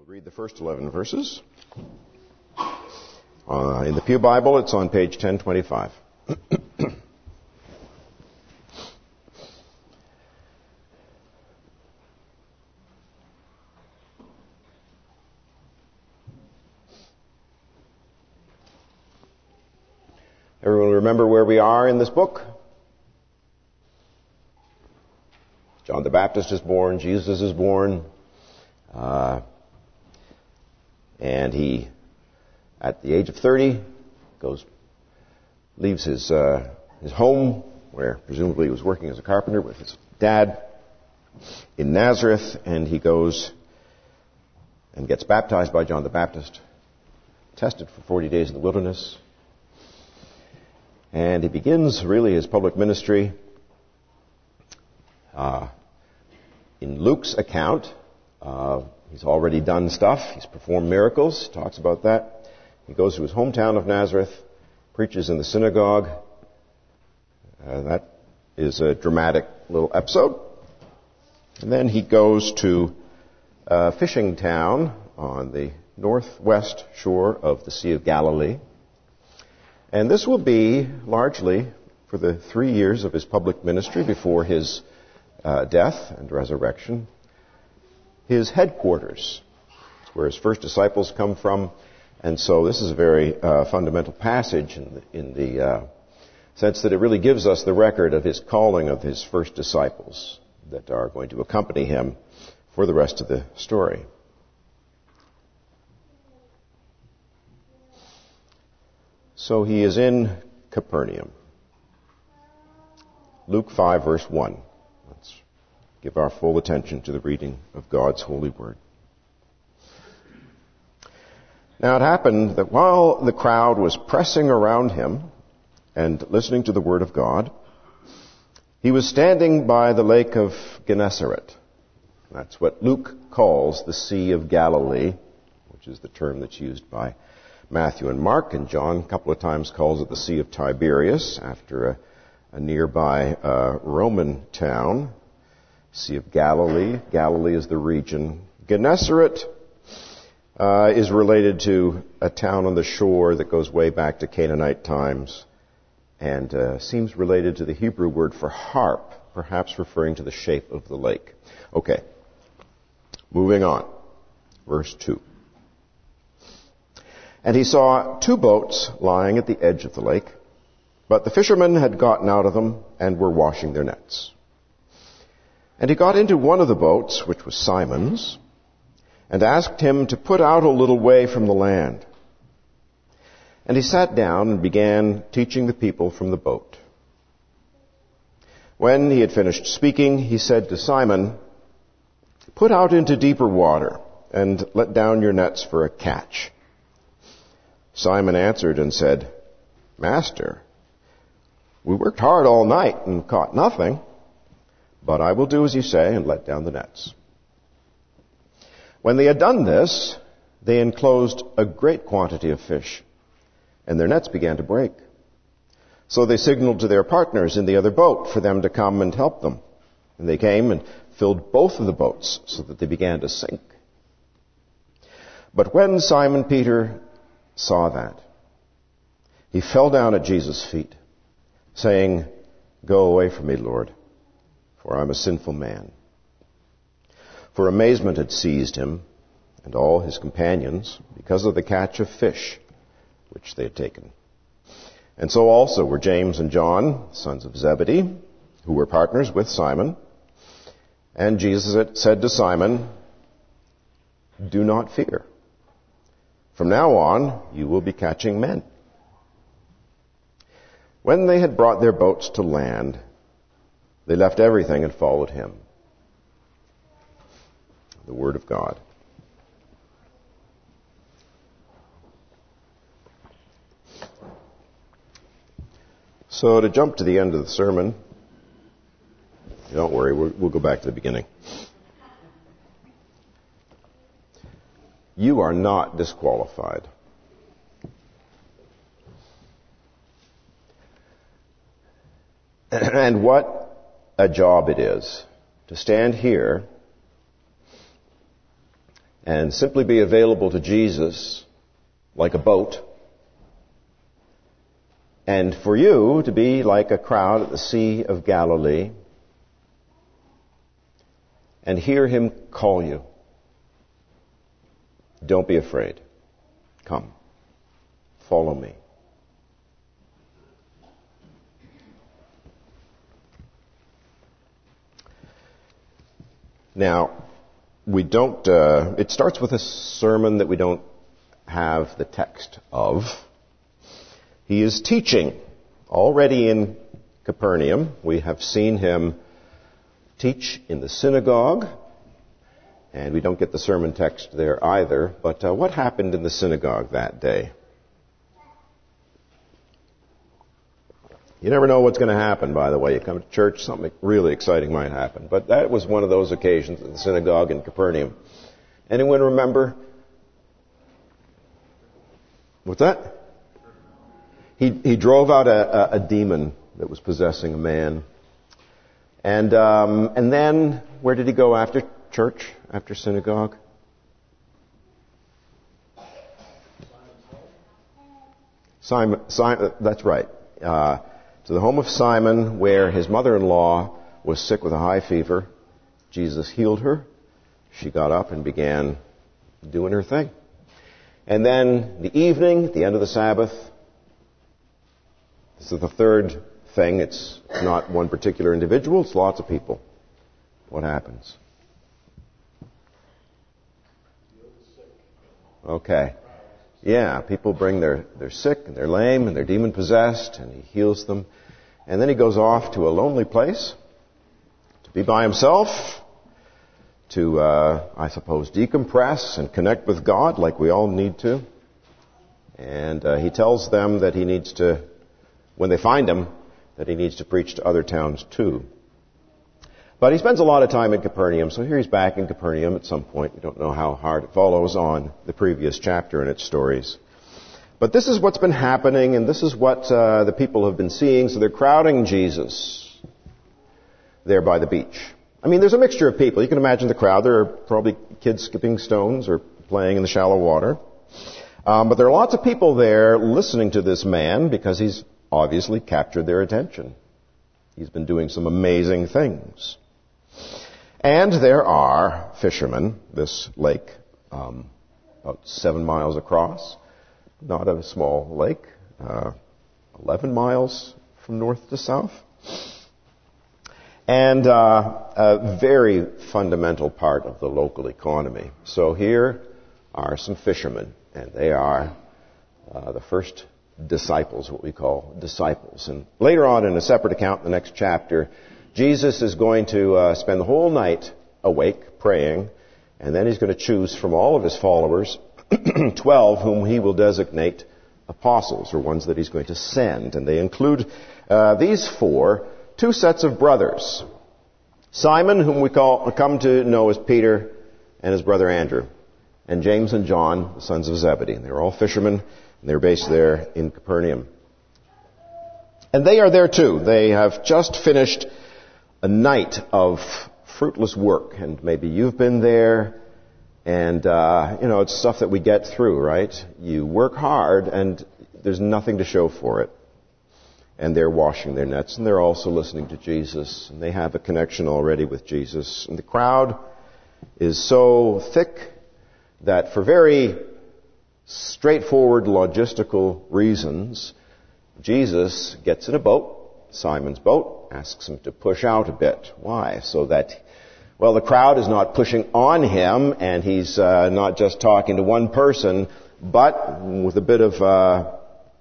Read the first 11 verses. In the Pew Bible, it's on page 1025. Everyone remember where we are in this book? John the Baptist is born, Jesus is born, and he, at the age of 30, leaves his home, where presumably he was working as a carpenter with his dad in Nazareth, and he goes and gets baptized by John the Baptist, tested for 40 days in the wilderness, and he begins really his public ministry. In Luke's account, he's already done stuff. He's performed miracles. He talks about that. He goes to his hometown of Nazareth, preaches in the synagogue. That is a dramatic little episode. And then he goes to a fishing town on the northwest shore of the Sea of Galilee. And this will be largely for the 3 years of his public ministry before his death and resurrection, his headquarters. It's where his first disciples come from. And so this is a very fundamental passage in the sense that it really gives us the record of his calling of his first disciples that are going to accompany him for the rest of the story. So he is in Capernaum. Luke 5, verse 1. Let's give our full attention to the reading of God's holy word. Now it happened that while the crowd was pressing around him and listening to the word of God, he was standing by the lake of Gennesaret. That's what Luke calls the Sea of Galilee, which is the term that's used by Matthew and Mark, and John a couple of times calls it the Sea of Tiberias, after a nearby Roman town. Sea of Galilee. Galilee is the region. Gennesaret is related to a town on the shore that goes way back to Canaanite times, and seems related to the Hebrew word for harp, perhaps referring to the shape of the lake. Okay, moving on. Verse 2. And he saw 2 boats lying at the edge of the lake, but the fishermen had gotten out of them and were washing their nets. And he got into one of the boats, which was Simon's, and asked him to put out a little way from the land. And he sat down and began teaching the people from the boat. When he had finished speaking, he said to Simon, "Put out into deeper water and let down your nets for a catch." Simon answered and said, "Master, we worked hard all night and caught nothing, but I will do as you say and let down the nets." When they had done this, they enclosed a great quantity of fish, and their nets began to break. So they signaled to their partners in the other boat for them to come and help them. And they came and filled both of the boats so that they began to sink. But when Simon Peter saw that, he fell down at Jesus' feet, saying, "Go away from me, Lord, for I'm a sinful man." For amazement had seized him and all his companions because of the catch of fish which they had taken. And so also were James and John, sons of Zebedee, who were partners with Simon. And Jesus said to Simon, "Do not fear. From now on, you will be catching men." When they had brought their boats to land, they left everything and followed him. The word of God. So to jump to the end of the sermon, don't worry, we'll go back to the beginning. You are not disqualified. And what a job it is to stand here and simply be available to Jesus like a boat, and for you to be like a crowd at the Sea of Galilee and hear him call you. Don't be afraid. Come. Follow me. Now, it starts with a sermon that we don't have the text of. He is teaching. Already in Capernaum, we have seen him teach in the synagogue, and we don't get the sermon text there either. But what happened in the synagogue that day? You never know what's going to happen, by the way. You come to church, something really exciting might happen. But that was one of those occasions at the synagogue in Capernaum. Anyone remember? What's that? He drove out a demon that was possessing a man. And then, where did he go after church, after synagogue? Simon, that's right. To the home of Simon, where his mother-in-law was sick with a high fever. Jesus healed her. She got up and began doing her thing. And then the evening, at the end of the Sabbath, this is the third thing. It's not one particular individual, it's lots of people. What happens? Okay. Yeah, people bring their sick and they're lame and they're demon possessed, and he heals them. And then he goes off to a lonely place to be by himself, to, I suppose, decompress and connect with God like we all need to. And he tells them that he needs to, when they find him, that he needs to preach to other towns too. But he spends a lot of time in Capernaum, so here he's back in Capernaum at some point. We don't know how hard it follows on the previous chapter and its stories. But this is what's been happening, and this is what the people have been seeing, so they're crowding Jesus there by the beach. I mean, there's a mixture of people. You can imagine the crowd. There are probably kids skipping stones or playing in the shallow water. But there are lots of people there listening to this man because he's obviously captured their attention. He's been doing some amazing things. And there are fishermen, this lake, about 7 miles across, not a small lake, 11 miles from north to south. And a very fundamental part of the local economy. So here are some fishermen, and they are the first disciples, what we call disciples. And later on in a separate account in the next chapter, Jesus is going to spend the whole night awake, praying, and then he's going to choose from all of his followers 12 whom he will designate apostles, or ones that he's going to send. And they include these four, two sets of brothers. Simon, whom we come to know as Peter, and his brother Andrew, and James and John, the sons of Zebedee. And they're all fishermen, and they're based there in Capernaum. And they are there too. They have just finished a night of fruitless work, and maybe you've been there, and it's stuff that we get through, right? You work hard, and there's nothing to show for it. And they're washing their nets, and they're also listening to Jesus, and they have a connection already with Jesus. And the crowd is so thick that for very straightforward logistical reasons, Jesus gets in a boat, Simon's boat, asks him to push out a bit. Why? So that, the crowd is not pushing on him, and he's not just talking to one person, but with a bit of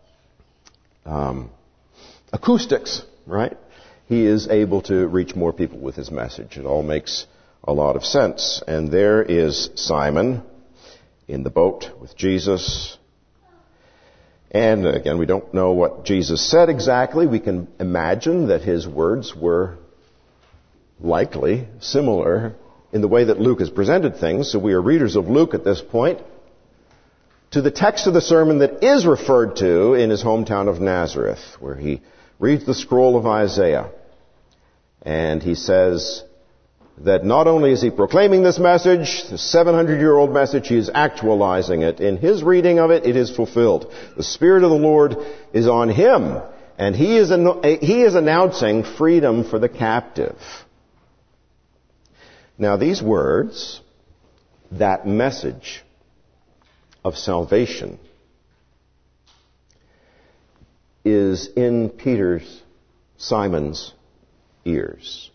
acoustics, right? He is able to reach more people with his message. It all makes a lot of sense. And there is Simon in the boat with Jesus. And again, we don't know what Jesus said exactly. We can imagine that his words were likely similar in the way that Luke has presented things. So we are readers of Luke at this point, to the text of the sermon that is referred to in his hometown of Nazareth, where he reads the scroll of Isaiah. And he says, that not only is he proclaiming this message, the 700-year-old message, he is actualizing it. In his reading of it, it is fulfilled. The Spirit of the Lord is on him, and he is announcing freedom for the captive. Now these words, that message of salvation, is in Simon's ears.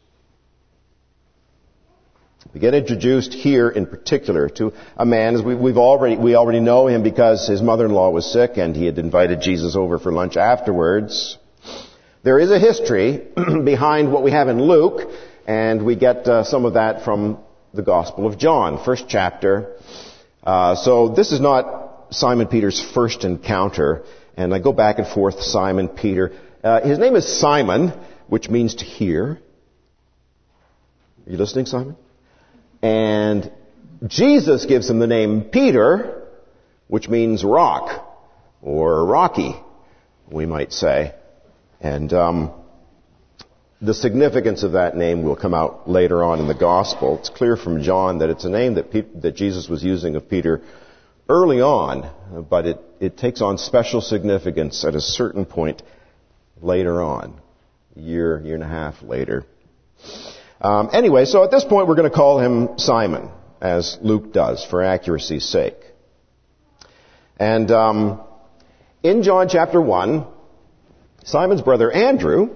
We get introduced here in particular to a man, as we already know him because his mother-in-law was sick and he had invited Jesus over for lunch afterwards. There is a history behind what we have in Luke, and we get some of that from the Gospel of John, first chapter. So this is not Simon Peter's first encounter, and I go back and forth, Simon Peter. His name is Simon, which means to hear. Are you listening, Simon? And Jesus gives him the name Peter, which means rock, or rocky, we might say. And the significance of that name will come out later on in the Gospel. It's clear from John that it's a name that Jesus was using of Peter early on, but it takes on special significance at a certain point later on, year and a half later. Anyway, so at this point we're going to call him Simon, as Luke does, for accuracy's sake. And in John chapter 1, Simon's brother Andrew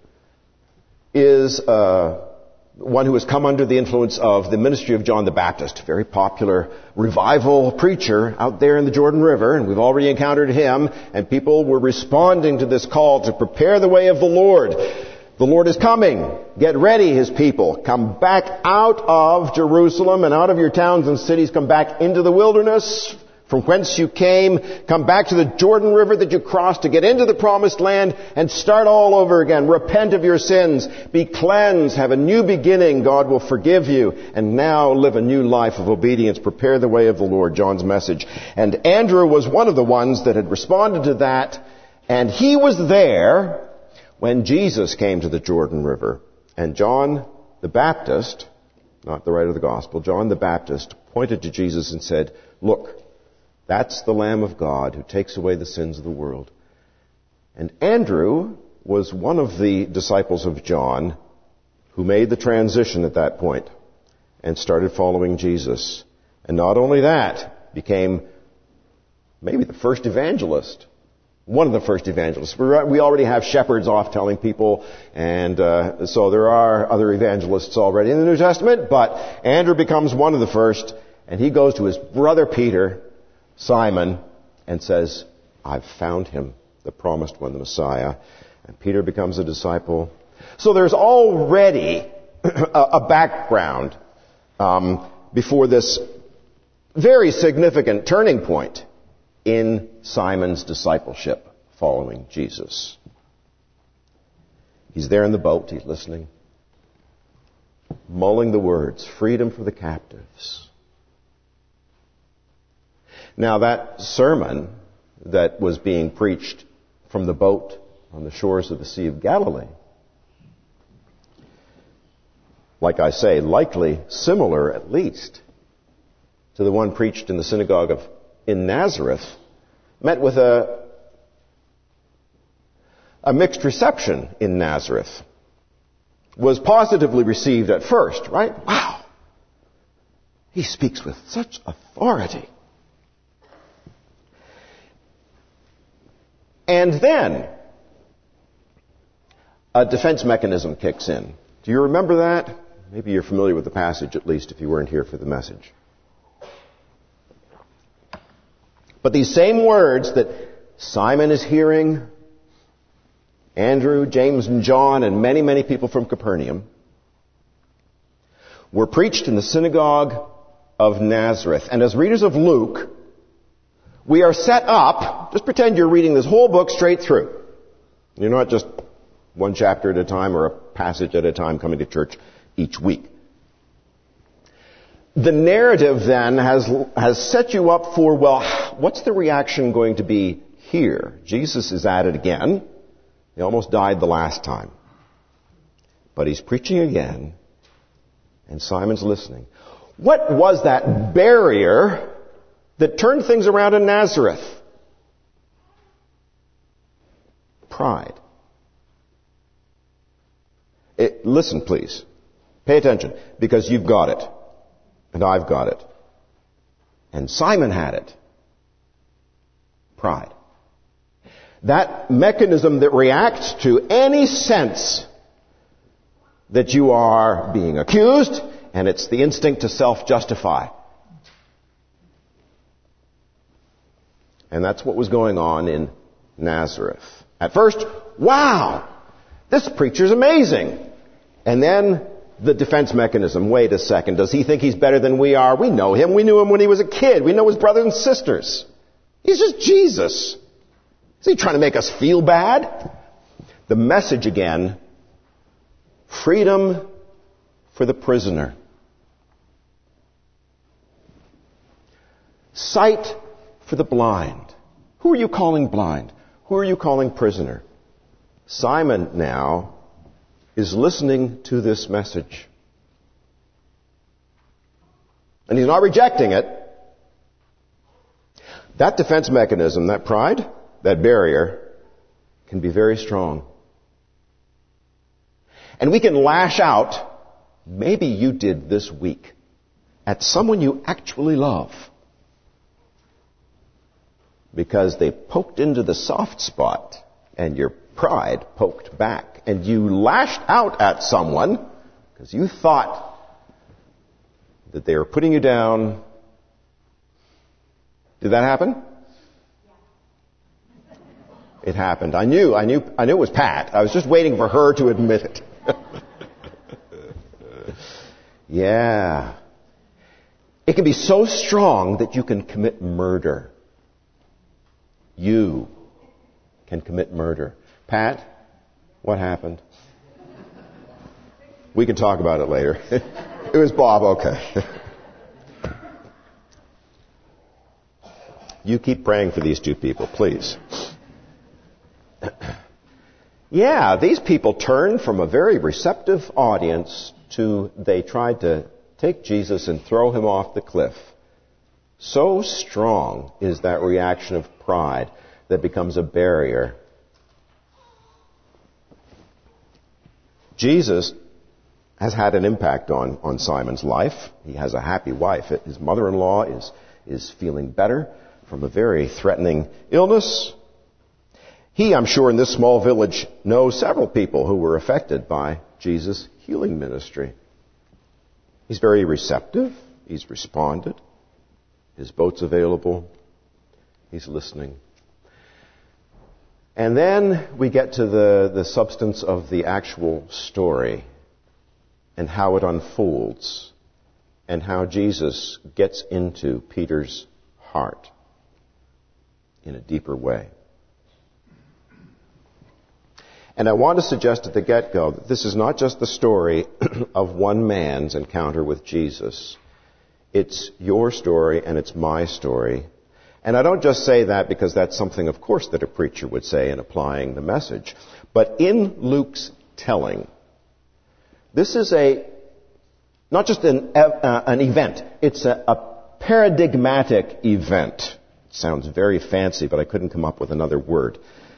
is one who has come under the influence of the ministry of John the Baptist, a very popular revival preacher out there in the Jordan River, and we've already encountered him, and people were responding to this call to prepare the way of the Lord. The Lord is coming. Get ready, his people. Come back out of Jerusalem and out of your towns and cities. Come back into the wilderness from whence you came. Come back to the Jordan River that you crossed to get into the promised land and start all over again. Repent of your sins. Be cleansed. Have a new beginning. God will forgive you. And now live a new life of obedience. Prepare the way of the Lord. John's message. And Andrew was one of the ones that had responded to that. And he was there when Jesus came to the Jordan River. And John the Baptist, not the writer of the Gospel, John the Baptist pointed to Jesus and said, "Look, that's the Lamb of God who takes away the sins of the world." And Andrew was one of the disciples of John who made the transition at that point and started following Jesus. And not only that, became maybe the first evangelist. One of the first evangelists. We already have shepherds off telling people, and so there are other evangelists already in the New Testament, but Andrew becomes one of the first, and he goes to his brother Peter, Simon, and says, "I've found him, the promised one, the Messiah." And Peter becomes a disciple. So there's already a background before this very significant turning point in Simon's discipleship following Jesus. He's there in the boat, he's listening, mulling the words, freedom for the captives. Now that sermon that was being preached from the boat on the shores of the Sea of Galilee, like I say, likely similar at least to the one preached in the synagogue in Nazareth, met with a mixed reception in Nazareth. Was positively received at first, right? Wow! He speaks with such authority. And then a defense mechanism kicks in. Do you remember that? Maybe you're familiar with the passage, at least, if you weren't here for the message. But these same words that Simon is hearing, Andrew, James, and John, and many, many people from Capernaum, were preached in the synagogue of Nazareth. And as readers of Luke, we are set up, just pretend you're reading this whole book straight through. You're not just one chapter at a time or a passage at a time coming to church each week. The narrative then has set you up for, well, what's the reaction going to be here? Jesus is at it again. He almost died the last time. But he's preaching again. And Simon's listening. What was that barrier that turned things around in Nazareth? Pride. Listen, please. Pay attention, because you've got it. And I've got it. And Simon had it. Pride. That mechanism that reacts to any sense that you are being accused, and it's the instinct to self-justify. And that's what was going on in Nazareth. At first, wow, this preacher's amazing. And then the defense mechanism, wait a second, does he think he's better than we are? We know him. We knew him when he was a kid. We know his brothers and sisters. He's just Jesus. Is he trying to make us feel bad? The message again, freedom for the prisoner. Sight for the blind. Who are you calling blind? Who are you calling prisoner? Simon now is listening to this message. And he's not rejecting it. That defense mechanism, that pride, that barrier, can be very strong. And we can lash out, maybe you did this week, at someone you actually love. Because they poked into the soft spot and your pride poked back. And you lashed out at someone because you thought that they were putting you down. Did that happen? It happened. I knew it was Pat. I was just waiting for her to admit it. Yeah. It can be so strong that you can commit murder. You can commit murder. Pat, what happened? We can talk about it later. It was Bob, okay. You keep praying for these two people, please. Yeah, these people turned from a very receptive audience to they tried to take Jesus and throw him off the cliff. So strong is that reaction of pride that becomes a barrier. Jesus has had an impact on Simon's life. He has a happy wife. His mother-in-law is feeling better from a very threatening illness. He, I'm sure, in this small village knows several people who were affected by Jesus' healing ministry. He's very receptive. He's responded. His boat's available. He's listening. And then we get to the substance of the actual story and how it unfolds and how Jesus gets into Peter's heart in a deeper way. And I want to suggest at the get-go that this is not just the story of one man's encounter with Jesus. It's your story and it's my story. And I don't just say that because that's something, of course, that a preacher would say in applying the message. But in Luke's telling, this is not just an event. It's a paradigmatic event. It sounds very fancy, but I couldn't come up with another word.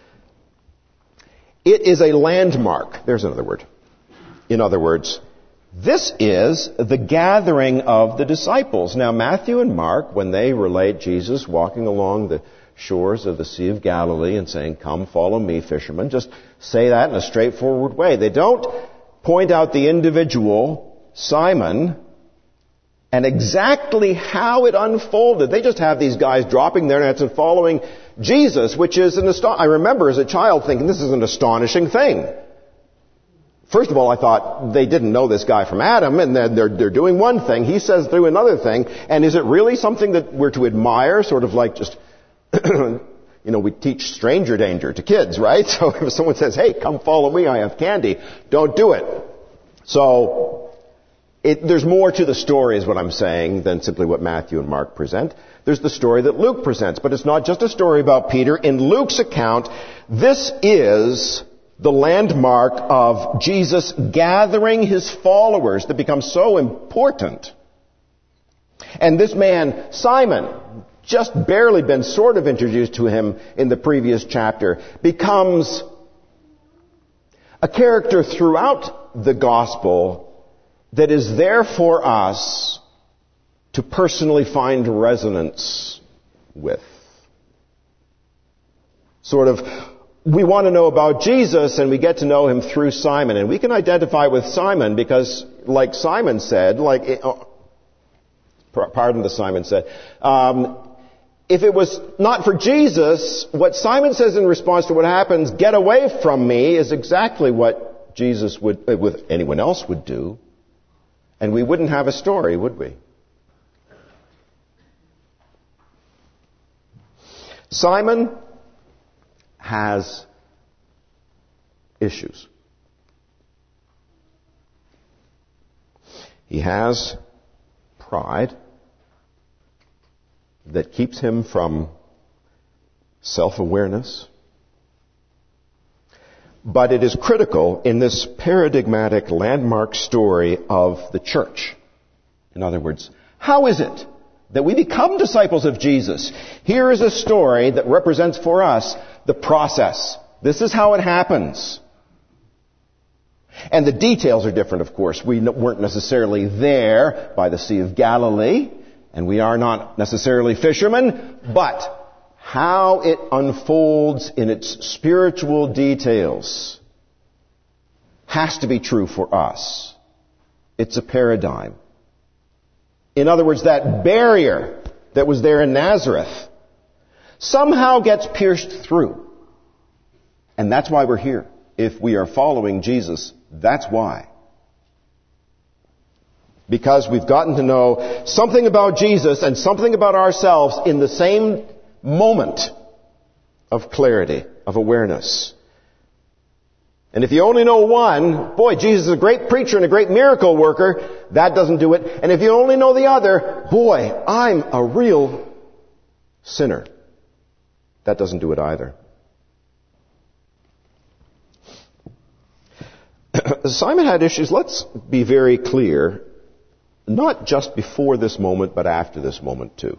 It is a landmark. There's another word. In other words, this is the gathering of the disciples. Now, Matthew and Mark, when they relate Jesus walking along the shores of the Sea of Galilee and saying, "Come, follow me, fishermen," just say that in a straightforward way. They don't point out the individual, Simon, and exactly how it unfolded. They just have these guys dropping their nets and following Jesus, which is I remember as a child thinking, this is an astonishing thing. First of all, I thought they didn't know this guy from Adam, and then they're doing one thing. He says do another thing. And is it really something that we're to admire? Sort of like just, we teach stranger danger to kids, right? So if someone says, "Hey, come follow me, I have candy," don't do it. So there's more to the story, is what I'm saying, than simply what Matthew and Mark present. There's the story that Luke presents. But it's not just a story about Peter. In Luke's account, this is the landmark of Jesus gathering his followers that becomes so important. And this man, Simon, just barely been sort of introduced to him in the previous chapter, becomes a character throughout the gospel that is there for us to personally find resonance with. Sort of, we want to know about Jesus and we get to know him through Simon. And we can identify with Simon because, like Simon said, pardon the Simon said, if it was not for Jesus, what Simon says in response to what happens, get away from me, is exactly what Jesus would, with anyone else would do. And we wouldn't have a story, would we? Simon has issues. He has pride that keeps him from self-awareness. But it is critical in this paradigmatic landmark story of the church. In other words, how is it that we become disciples of Jesus? Here is a story that represents for us the process. This is how it happens. And the details are different, of course. We weren't necessarily there by the Sea of Galilee, and we are not necessarily fishermen, but how it unfolds in its spiritual details has to be true for us. It's a paradigm. In other words, that barrier that was there in Nazareth somehow gets pierced through. And that's why we're here. If we are following Jesus, that's why. Because we've gotten to know something about Jesus and something about ourselves in the same moment of clarity, of awareness. And if you only know one, boy, Jesus is a great preacher and a great miracle worker, that doesn't do it. And if you only know the other, boy, I'm a real sinner. That doesn't do it either. Simon had issues, let's be very clear, not just before this moment, but after this moment too.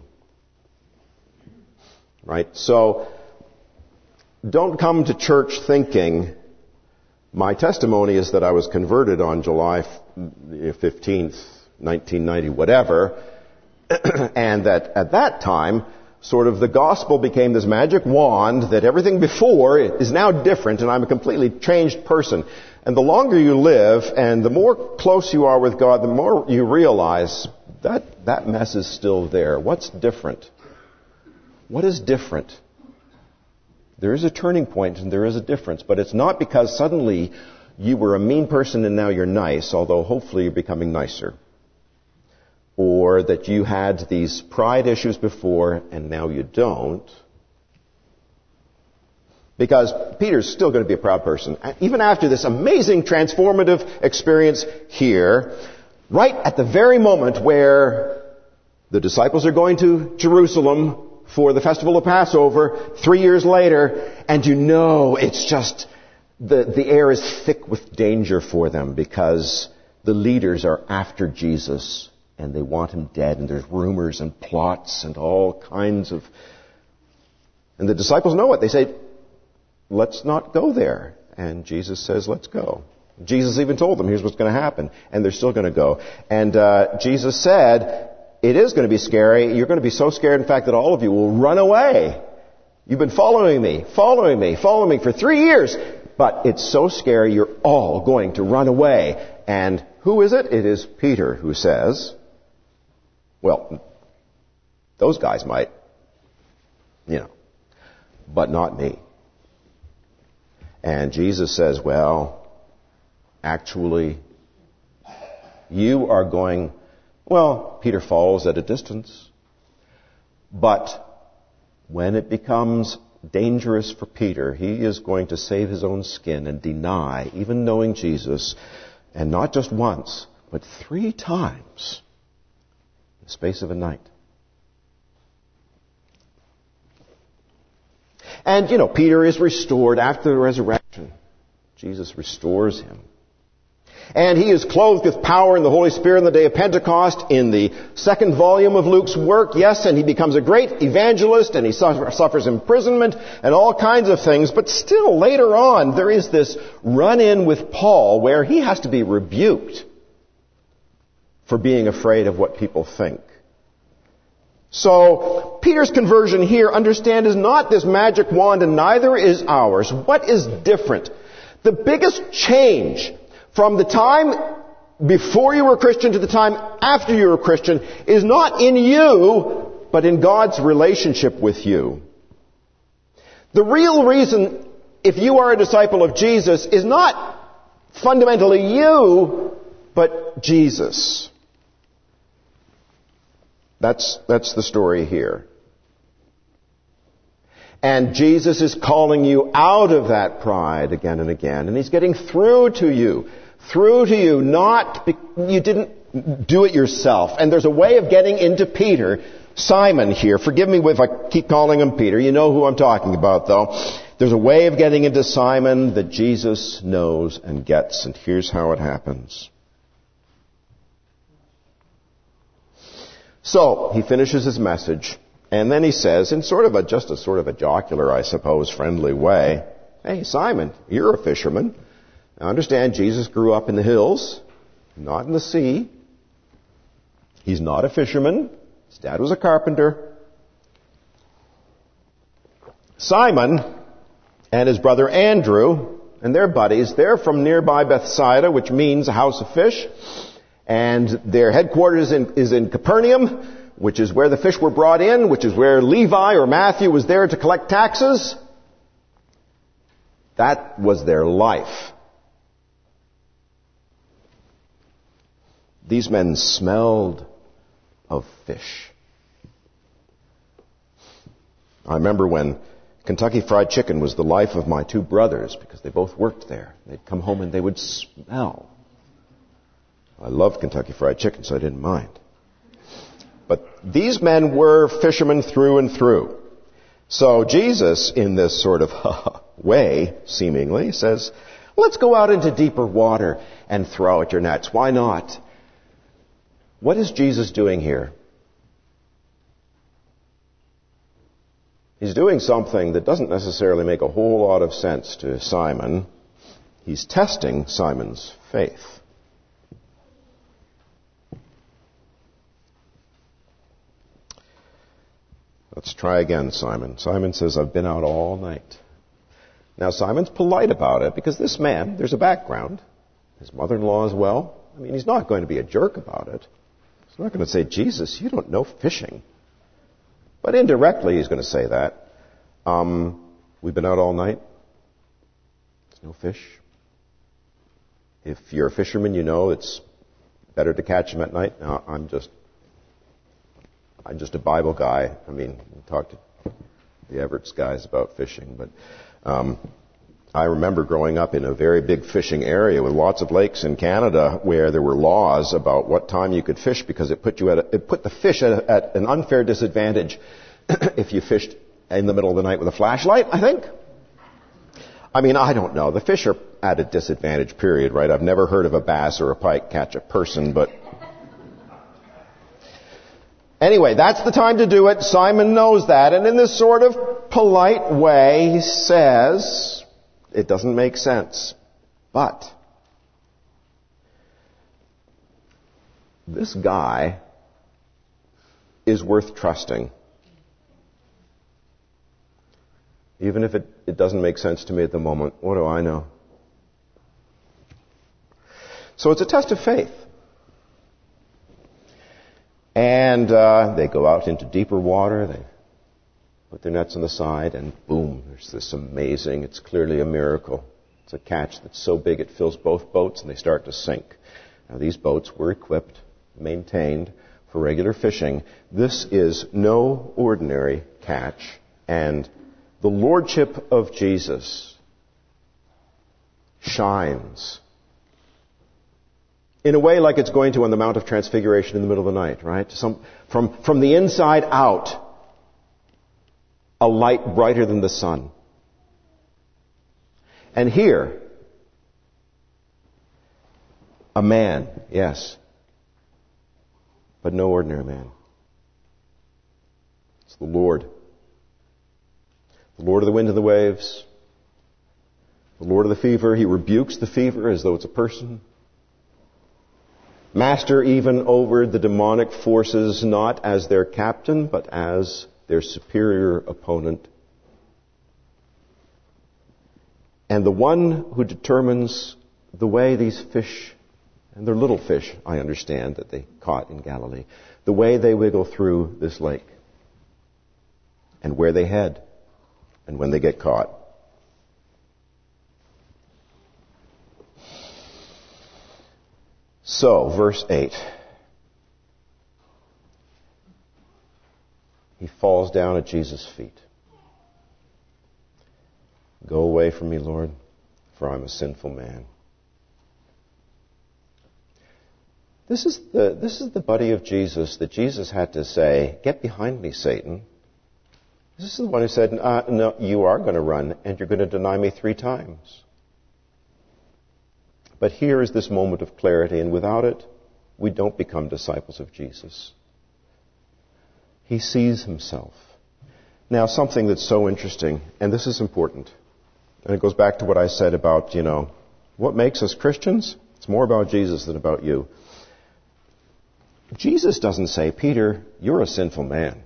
Right? So, don't come to church thinking, my testimony is that I was converted on July 15th, 1990, whatever, and that at that time, sort of the gospel became this magic wand that everything before is now different and I'm a completely changed person. And the longer you live and the more close you are with God, the more you realize that mess is still there. What's different? What is different? There is a turning point and there is a difference, but it's not because suddenly you were a mean person and now you're nice, although hopefully you're becoming nicer. Or that you had these pride issues before and now you don't. Because Peter's still going to be a proud person. Even after this amazing transformative experience here, right at the very moment where the disciples are going to Jerusalem for the festival of Passover 3 years later, and you know it's just, the air is thick with danger for them because the leaders are after Jesus and they want him dead, and there's rumors and plots and all kinds of... And the disciples know it. They say, let's not go there. And Jesus says, let's go. Jesus even told them, here's what's going to happen. And they're still going to go. And Jesus said, it is going to be scary. You're going to be so scared, in fact, that all of you will run away. You've been following me for 3 years. But it's so scary, you're all going to run away. And who is it? It is Peter who says, well, those guys might, but not me. And Jesus says, well, actually, you are going... Well, Peter follows at a distance. But when it becomes dangerous for Peter, he is going to save his own skin and deny, even knowing Jesus, and not just once, but 3 times in the space of a night. And, Peter is restored after the resurrection. Jesus restores him. And he is clothed with power in the Holy Spirit on the day of Pentecost in the second volume of Luke's work. Yes, and he becomes a great evangelist, and he suffers imprisonment and all kinds of things. But still, later on, there is this run-in with Paul where he has to be rebuked for being afraid of what people think. So, Peter's conversion here, understand, is not this magic wand, and neither is ours. What is different? The biggest change from the time before you were a Christian to the time after you were a Christian is not in you, but in God's relationship with you. The real reason, if you are a disciple of Jesus, is not fundamentally you, but Jesus. That's the story here. And Jesus is calling you out of that pride again and again. And He's getting through to you. You didn't do it yourself. And there's a way of getting into Peter. Simon here, forgive me if I keep calling him Peter. You know who I'm talking about, though. There's a way of getting into Simon that Jesus knows and gets. And here's how it happens. So, he finishes his message. And then he says, in just a sort of a jocular, I suppose, friendly way, "Hey, Simon, you're a fisherman. Now understand, Jesus grew up in the hills, not in the sea. He's not a fisherman. His dad was a carpenter. Simon and his brother Andrew and their buddies, they're from nearby Bethsaida, which means a house of fish. And their headquarters is in Capernaum, which is where the fish were brought in, which is where Levi or Matthew was there to collect taxes. That was their life. These men smelled of fish. I remember when Kentucky Fried Chicken was the life of my two brothers, because they both worked there. They'd come home and they would smell. I loved Kentucky Fried Chicken, so I didn't mind. But these men were fishermen through and through. So Jesus, in this sort of way, seemingly, says, let's go out into deeper water and throw out your nets. Why not? What is Jesus doing here? He's doing something that doesn't necessarily make a whole lot of sense to Simon. He's testing Simon's faith. Let's try again, Simon. Simon says, I've been out all night. Now, Simon's polite about it because this man, there's a background. His mother-in-law as well. I mean, he's not going to be a jerk about it. He's not going to say, Jesus, you don't know fishing. But indirectly, he's going to say that. We've been out all night. There's no fish. If you're a fisherman, you know it's better to catch them at night. Now, I'm just a Bible guy. I mean, talk to the Everett's guys about fishing. But I remember growing up in a very big fishing area with lots of lakes in Canada where there were laws about what time you could fish because it put the fish at an unfair disadvantage if you fished in the middle of the night with a flashlight, I think. I mean, I don't know. The fish are at a disadvantage, period, right? I've never heard of a bass or a pike catch a person, but anyway, that's the time to do it. Simon knows that. And in this sort of polite way, he says, it doesn't make sense. But this guy is worth trusting. Even if it doesn't make sense to me at the moment, what do I know? So it's a test of faith. And they go out into deeper water, they put their nets on the side, and boom, there's this amazing, it's clearly a miracle. It's a catch that's so big it fills both boats and they start to sink. Now these boats were equipped, maintained for regular fishing. This is no ordinary catch, and the lordship of Jesus shines in a way like it's going to on the Mount of Transfiguration in the middle of the night, right? From the inside out, a light brighter than the sun. And here, A man, yes. But no ordinary man. It's the Lord. The Lord of the wind and the waves. The Lord of the fever. He rebukes the fever as though it's a person. Master even over the demonic forces, not as their captain, but as their superior opponent. And the one who determines the way these fish, and they're little fish, I understand, that they caught in Galilee, the way they wiggle through this lake, and where they head, and when they get caught. So, verse 8. He falls down at Jesus' feet. Go away from me, Lord, for I'm a sinful man. This is the buddy of Jesus that Jesus had to say, get behind me, Satan. This is the one who said, no, you are going to run and you're going to deny me 3 times. But here is this moment of clarity, and without it, we don't become disciples of Jesus. He sees himself. Now, something that's so interesting, and this is important, and it goes back to what I said about, what makes us Christians? It's more about Jesus than about you. Jesus doesn't say, Peter, you're a sinful man.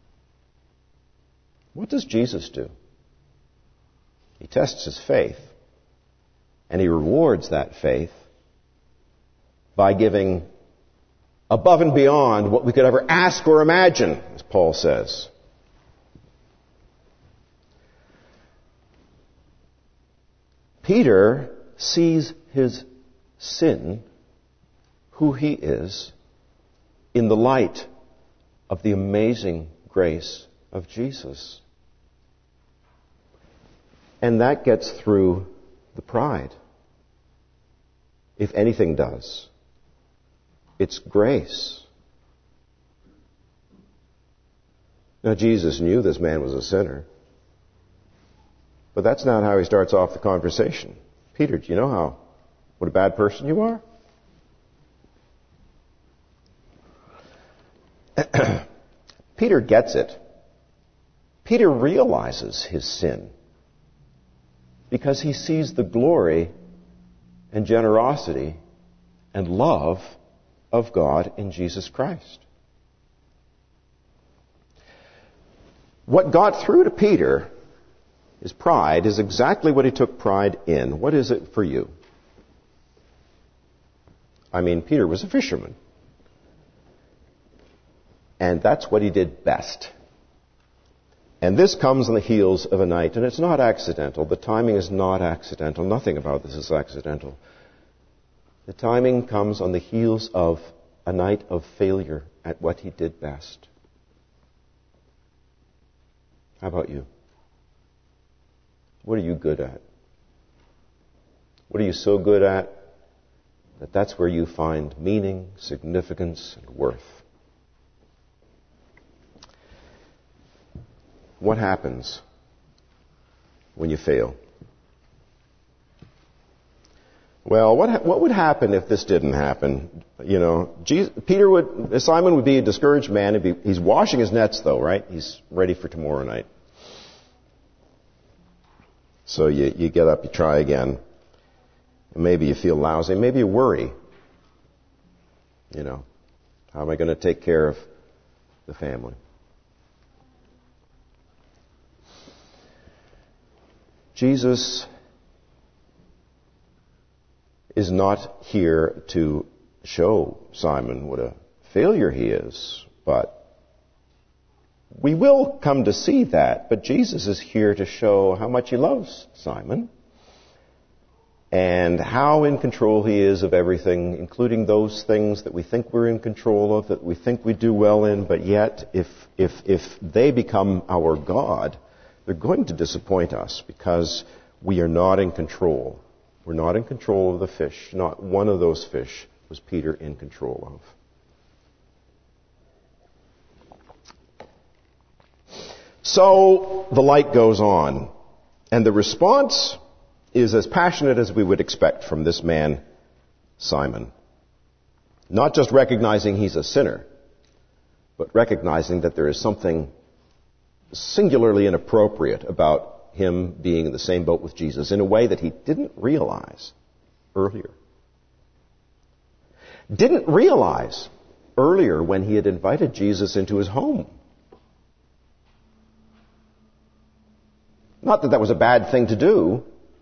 What does Jesus do? He tests his faith. And he rewards that faith by giving above and beyond what we could ever ask or imagine, as Paul says. Peter sees his sin, who he is, in the light of the amazing grace of Jesus. And that gets through the pride. If anything does, it's grace. Now, Jesus knew this man was a sinner. But that's not how he starts off the conversation. Peter, do you know what a bad person you are? Peter gets it. Peter realizes his sin because he sees the glory and generosity and love of God in Jesus Christ. What got through to Peter, his pride, is exactly what he took pride in. What is it for you? I mean, Peter was a fisherman. And that's what he did best. And this comes on the heels of a night, and it's not accidental. The timing is not accidental. Nothing about this is accidental. The timing comes on the heels of a night of failure at what he did best. How about you? What are you good at? What are you so good at that that's where you find meaning, significance, and worth? What happens when you fail? Well, what would happen if this didn't happen? Simon would be a discouraged man. He's washing his nets, though, right? He's ready for tomorrow night. So you get up, you try again. And maybe you feel lousy. Maybe you worry. How am I going to take care of the family? Jesus is not here to show Simon what a failure he is, but we will come to see that. But Jesus is here to show how much he loves Simon and how in control he is of everything, including those things that we think we're in control of, that we think we do well in, but yet if they become our God, they're going to disappoint us because we are not in control. We're not in control of the fish. Not one of those fish was Peter in control of. So the light goes on, and the response is as passionate as we would expect from this man, Simon. Not just recognizing he's a sinner, but recognizing that there is something singularly inappropriate about him being in the same boat with Jesus in a way that he didn't realize earlier. Didn't realize earlier when he had invited Jesus into his home. Not that that was a bad thing to do,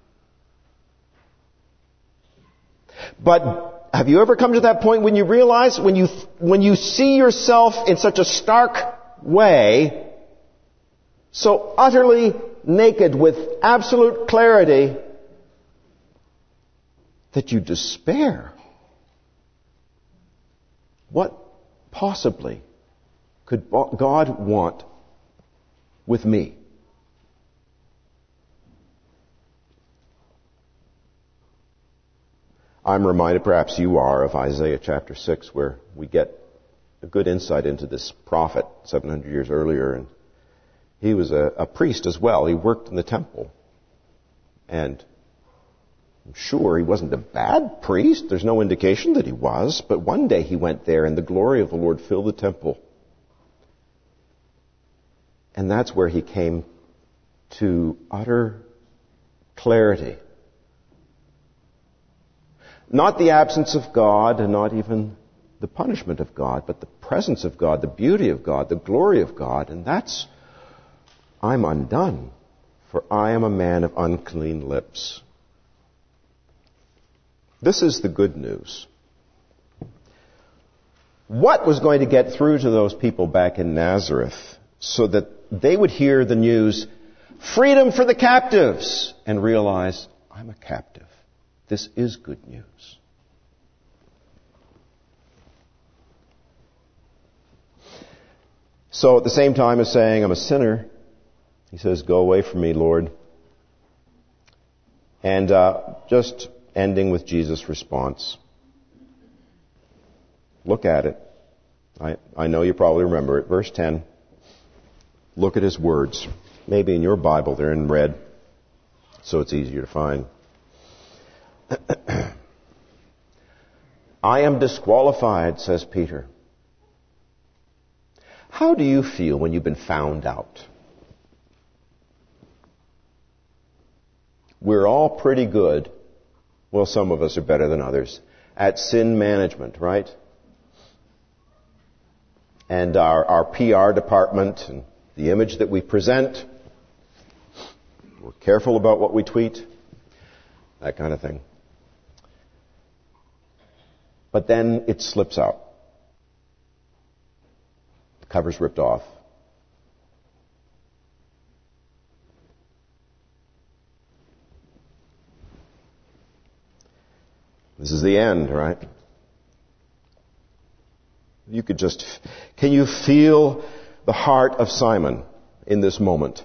but have you ever come to that point when you realize, when you see yourself in such a stark way, so utterly naked with absolute clarity, that you despair? What possibly could God want with me? I'm reminded, perhaps you are, of Isaiah chapter 6, where we get a good insight into this prophet 700 years earlier. And he was a priest as well. He worked in the temple. And I'm sure he wasn't a bad priest. There's no indication that he was. But one day he went there and the glory of the Lord filled the temple. And that's where he came to utter clarity. Not the absence of God and not even the punishment of God, but the presence of God, the beauty of God, the glory of God. And that's, I'm undone, for I am a man of unclean lips. This is the good news. What was going to get through to those people back in Nazareth so that they would hear the news, freedom for the captives, and realize, I'm a captive. This is good news. So at the same time as saying, I'm a sinner, he says, go away from me, Lord. And just ending with Jesus' response. Look at it. I know you probably remember it. Verse 10. Look at his words. Maybe in your Bible they're in red, so it's easier to find. I am disqualified, says Peter. How do you feel when you've been found out? We're all pretty good, well, some of us are better than others, at sin management, right? And our PR department and the image that we present, we're careful about what we tweet, that kind of thing. But then it slips out. The cover's ripped off. This is the end, right? Can you feel the heart of Simon in this moment?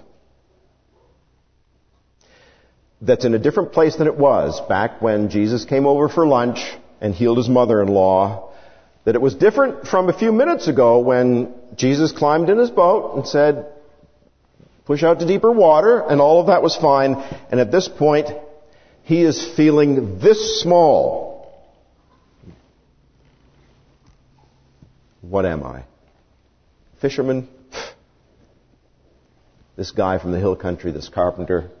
That's in a different place than it was back when Jesus came over for lunch and healed his mother-in-law. That it was different from a few minutes ago when Jesus climbed in his boat and said, push out to deeper water, and all of that was fine. And at this point, he is feeling this small. What am I? Fisherman? This guy from the hill country, this carpenter.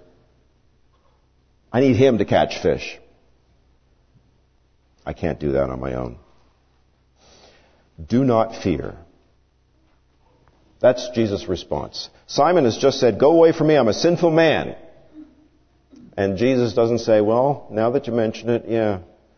I need him to catch fish. I can't do that on my own. Do not fear. That's Jesus' response. Simon has just said, go away from me, I'm a sinful man. And Jesus doesn't say, well, now that you mention it, yeah.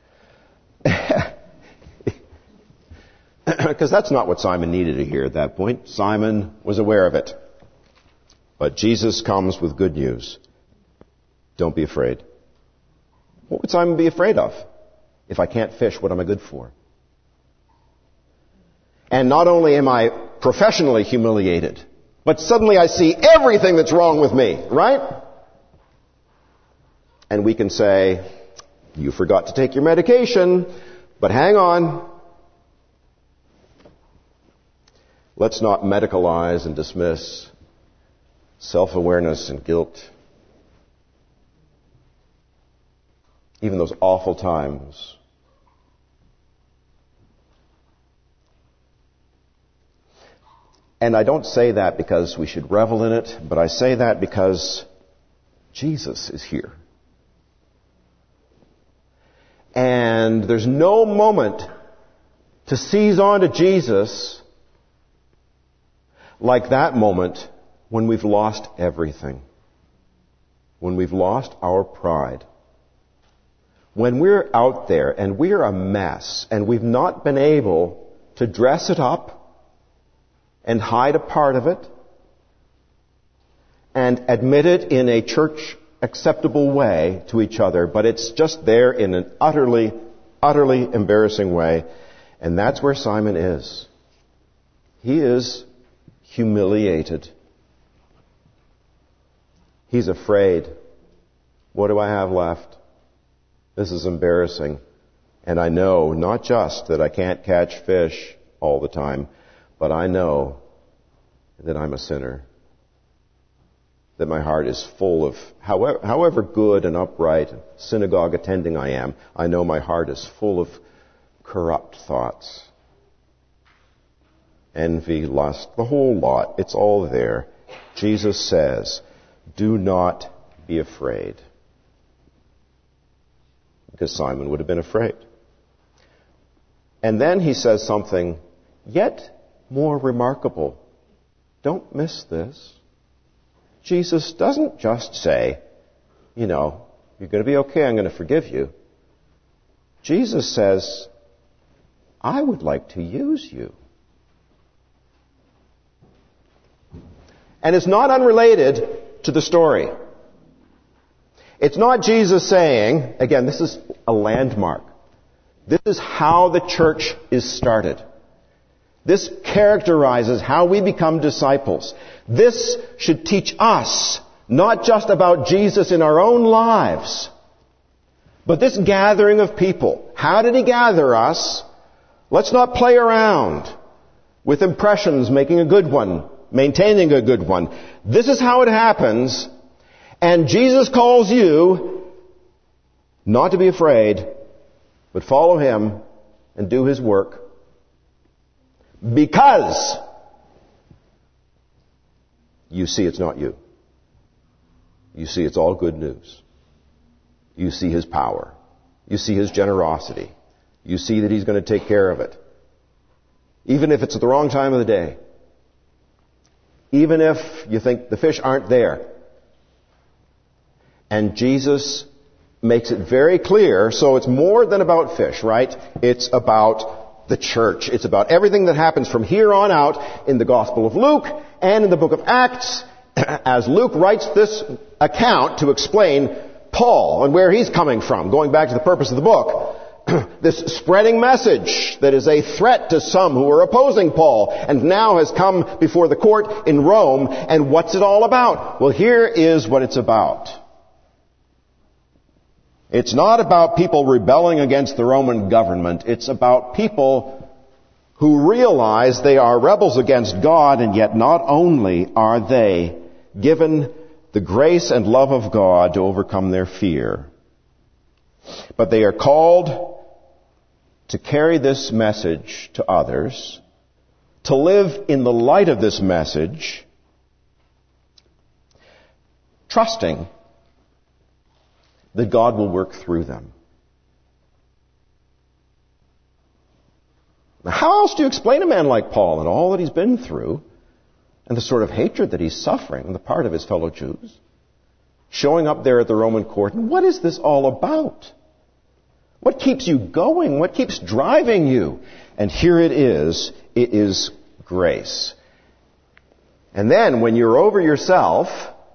Because that's not what Simon needed to hear at that point. Simon was aware of it. But Jesus comes with good news. Don't be afraid. What would Simon be afraid of? If I can't fish, what am I good for? And not only am I professionally humiliated, but suddenly I see everything that's wrong with me, right? And we can say, you forgot to take your medication, but hang on. Let's not medicalize and dismiss self-awareness and guilt. Even those awful times And I don't say that because we should revel in it, but I say that because Jesus is here. And there's no moment to seize on to Jesus like that moment when we've lost everything. When we've lost our pride. When we're out there and we're a mess and we've not been able to dress it up and hide a part of it and admit it in a church acceptable way to each other, but it's just there in an utterly, utterly embarrassing way. And that's where Simon is. He is humiliated. He's afraid. What do I have left? This is embarrassing. And I know not just that I can't catch fish all the time, but I know that I'm a sinner. That my heart is full of, however good and upright, synagogue attending I am, I know my heart is full of corrupt thoughts. Envy, lust, the whole lot. It's all there. Jesus says, do not be afraid. Because Simon would have been afraid. And then he says something yet more remarkable. Don't miss this. Jesus doesn't just say, you're going to be okay, I'm going to forgive you. Jesus says, I would like to use you. And it's not unrelated to the story. It's not Jesus saying, again, this is a landmark. This is how the church is started. This characterizes how we become disciples. This should teach us not just about Jesus in our own lives, but this gathering of people. How did he gather us? Let's not play around with impressions, making a good one, maintaining a good one. This is how it happens. And Jesus calls you not to be afraid, but follow him and do his work. Because you see it's not you. You see it's all good news. You see his power. You see his generosity. You see that he's going to take care of it. Even if it's at the wrong time of the day. Even if you think the fish aren't there. And Jesus makes it very clear, so it's more than about fish, right? It's about the church. It's about everything that happens from here on out in the Gospel of Luke and in the book of Acts, as Luke writes this account to explain Paul and where he's coming from, going back to the purpose of the book. This spreading message that is a threat to some who are opposing Paul and now has come before the court in Rome. And what's it all about? Well, here is what it's about. It's not about people rebelling against the Roman government. It's about people who realize they are rebels against God, and yet not only are they given the grace and love of God to overcome their fear, but they are called to carry this message to others, to live in the light of this message, trusting that God will work through them. Now, how else do you explain a man like Paul and all that he's been through and the sort of hatred that he's suffering on the part of his fellow Jews? Showing up there at the Roman court, and what is this all about? What keeps you going? What keeps driving you? And here it is grace. And then when you're over yourself,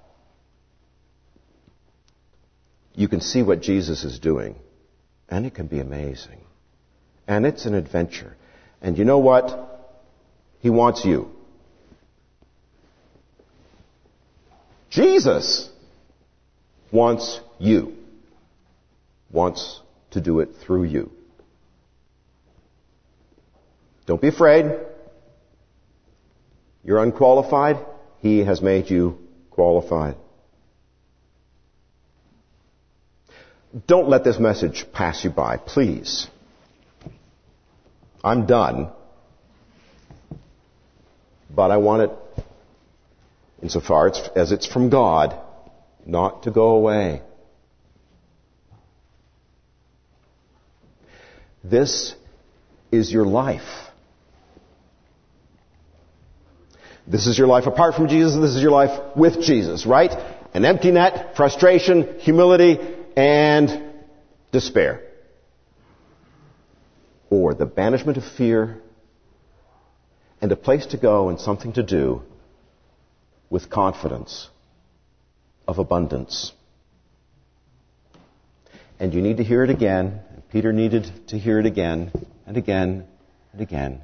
you can see what Jesus is doing. And it can be amazing. And it's an adventure. And you know what? He wants you. Jesus wants you. Wants to do it through you. Don't be afraid. You're unqualified. He has made you qualified. Don't let this message pass you by, please. I'm done. But I want it, insofar as it's from God, not to go away. This is your life. This is your life apart from Jesus, and this is your life with Jesus, right? An empty net, frustration, humility, and despair. Or the banishment of fear and a place to go and something to do with confidence of abundance. And you need to hear it again. Peter needed to hear it again and again and again.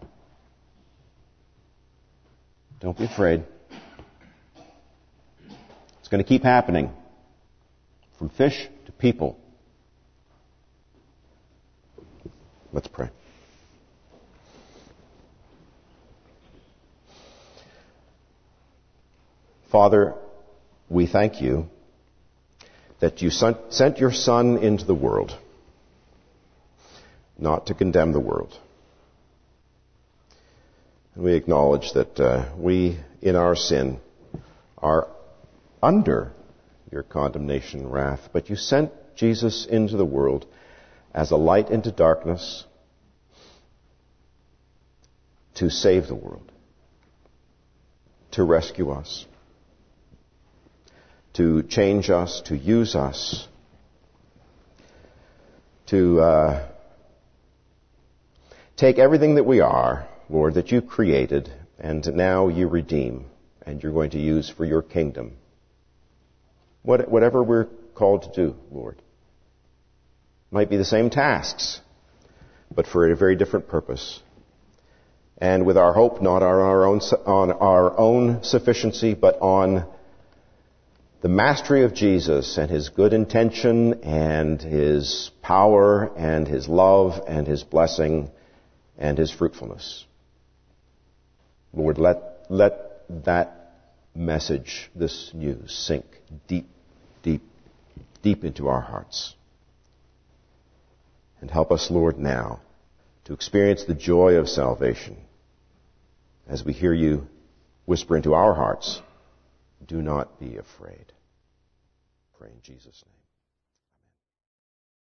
Don't be afraid. It's going to keep happening. From fish to people. Let's pray. Father, we thank you that you sent your Son into the world, not to condemn the world. And we acknowledge that we, in our sin, are under your condemnation and wrath. But you sent Jesus into the world as a light into darkness to save the world, to rescue us, to change us, to use us, to take everything that we are, Lord, that you created, and now you redeem, and you're going to use for your kingdom. Whatever we're called to do, Lord. Might be the same tasks, but for a very different purpose. And with our hope not on our own sufficiency, but on the mastery of Jesus and his good intention and his power and his love and his blessing and his fruitfulness. Lord, let that message, this news, sink deep, deep, deep into our hearts. And help us, Lord, now to experience the joy of salvation as we hear you whisper into our hearts, do not be afraid. Pray in Jesus' name.